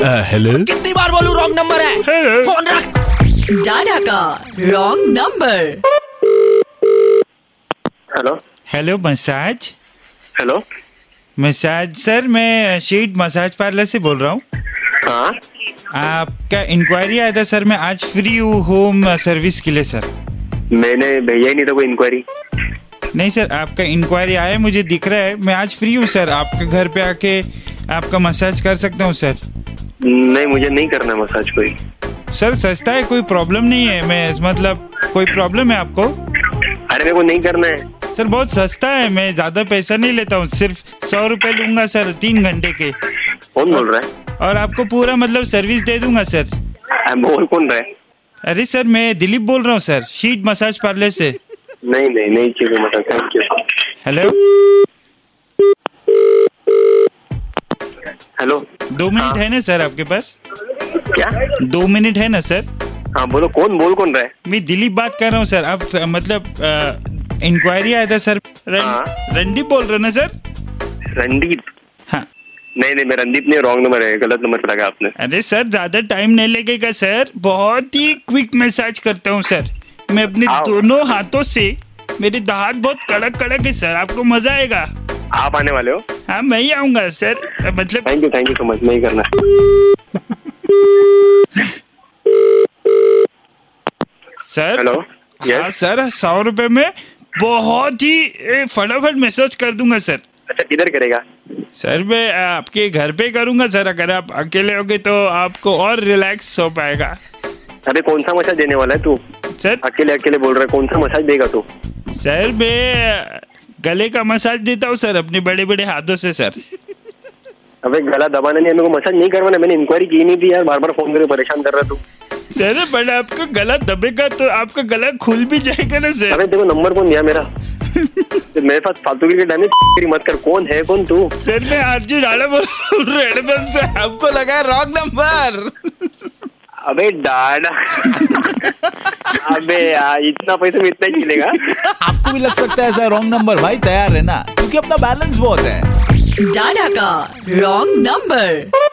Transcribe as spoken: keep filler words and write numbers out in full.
Hello. कितनी बार बोलूं रॉन्ग नंबर है? हेलो। फोन रख। डाटा का wrong number. Hello hello massage. Hello massage sir, मैं शीट मसाज पार्लर से बोल रहा हूँ। हाँ आपका इंक्वायरी आया था सर, मैं आज फ्री हूँ होम सर्विस के लिए सर। मैंने भेजा ही नहीं था कोई इंक्वायरी। नहीं सर, आपका इंक्वायरी आया मुझे दिख रहा है। मैं आज फ्री हूँ सर, आपके घर पे आके आपका मसाज कर सकता हूँ सर। नहीं, मुझे नहीं करना मसाज कोई। सर सस्ता है, कोई प्रॉब्लम नहीं है। मैं मतलब कोई प्रॉब्लम है आपको? अरे मेरे को नहीं करना है सर बहुत सस्ता है, मैं ज्यादा पैसा नहीं लेता हूँ, सिर्फ सौ रुपए लूंगा सर तीन घंटे के। कौन बोल रहा है? और आपको पूरा मतलब सर्विस दे दूंगा सर। बोल कौन रहा है? अरे सर मैं दिलीप बोल रहा हूँ सर, शीट मसाज पार्लर से। नहीं नहीं नहीं चाहिए massage, thank you. Hello hello दो मिनट है ना सर आपके पास? क्या? दो मिनट है ना सर? हाँ बोलो, कौन बोल कौन रहा है? मैं दिलीप बात कर रहा हूँ सर। आप मतलब इंक्वायरी आया था सर। रन, हाँ। रणदीप बोल रहे हो ना सर? रणदीप? हाँ। नहीं नहीं, मैं रणदीप नहीं, रॉन्ग नंबर है, गलत नंबर लगा आपने। अरे सर ज्यादा टाइम नहीं लगेगा सर, बहुत ही क्विक मसाज करता हूँ सर मैं अपने दोनों हाथों से। मेरे हाथ बहुत कड़क कड़क है सर, आपको मजा आएगा। आप आने वाले हो? हाँ मैं ही आऊंगा सर, मतलब। Thank you thank you so much, नहीं करना। Sir hello. हाँ सर, सौ रुपए में बहुत ही फटाफट मैसेज कर दूंगा सर। अच्छा किधर करेगा? सर मैं आपके घर पे करूंगा सर, अगर आप अकेले होगे तो आपको और रिलैक्स हो पाएगा। अबे कौन सा मसाज देने वाला है तू? सर अकेले अकेले बोल रहा है, कौन सा मसाज देगा तू? सर मैं गले का मसाज देता हूँ सर अपने बड़े बड़े हाथों से सर। अबे गला दबाना नहीं है, मेरे को मसाज नहीं करवाना। मैंने इंक्वायरी की नहीं थी यार, बार बार फोन करके परेशान कर रहा तू। सर बट आपका गला दबेगा तो आपका गला खुल भी जाएगा ना सर। अबे देखो नंबर कौन दिया मेरा? मेरे पास फालतू की डायनेमिक मत कर। कौन है कौन तू? सर मैं आरजू डाला बोल रेड बन से। आपको लगा रॉन्ग नंबर। अबे डाडा। अबे यार इतना पैसे में इतना ही मिलेगा? आपको भी लग सकता है ऐसा रॉन्ग नंबर, भाई तैयार है ना, क्योंकि अपना बैलेंस बहुत है। डाटा का रॉन्ग नंबर।